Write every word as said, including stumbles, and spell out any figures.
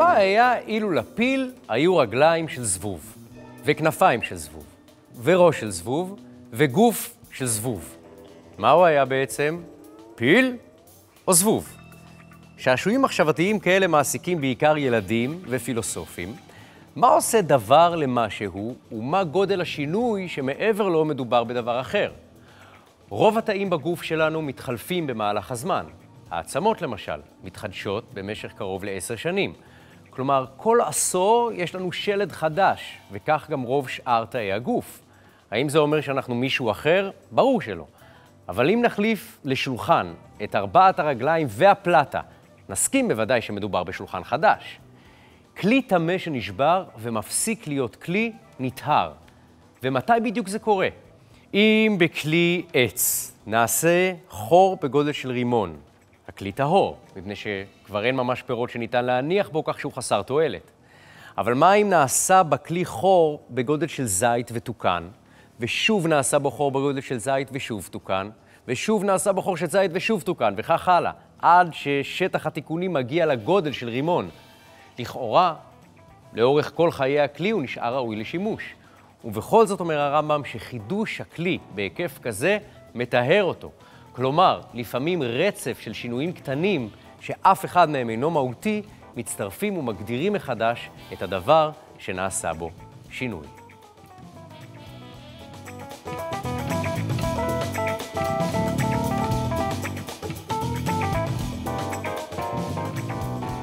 מה היה אילו לפיל היו רגליים של זבוב, וכנפיים של זבוב, וראש של זבוב, וגוף של זבוב? מה הוא היה בעצם? פיל או זבוב? שעשועים מחשבתיים כאלה מעסיקים בעיקר ילדים ופילוסופים. מה עושה דבר למשהו, ומה גודל השינוי שמעבר לו מדובר בדבר אחר? רוב התאים בגוף שלנו מתחלפים במהלך הזמן. העצמות למשל מתחדשות במשך קרוב לעשר שנים. כלומר, כל עשור יש לנו שלד חדש, וכך גם רוב שאר תאי הגוף. האם זה אומר שאנחנו מישהו אחר? ברור שלא. אבל אם נחליף לשולחן את ארבעת הרגליים והפלטה, נסכים בוודאי שמדובר בשולחן חדש. כלי טמא שנשבר ומפסיק להיות כלי נטהר. ומתי בדיוק זה קורה? אם בכלי עץ נעשה חור בגודל של רימון, הכלי טהור, מפני שכבר אין ממש פירות שניתן להניח בו כך שהוא חסר תועלת. אבל מה אם נעשה בכלי חור בגודל של זית ותוקן, ושוב נעשה בו חור בגודל של זית ושוב תוקן, ושוב נעשה בו חור של זית ושוב תוקן, וכך הלאה, עד ששטח התיקונים מגיע לגודל של רימון. לכאורה, לאורך כל חיי הכלי הוא נשאר ראוי לשימוש. ובכל זאת אומר הרמב"ם שחידוש הכלי בהיקף כזה מטהר אותו. כלומר, לפעמים רצף של שינויים קטנים שאף אחד מהם אינו מהותי, מצטרפים ומגדירים מחדש את הדבר שנעשה בו שינוי.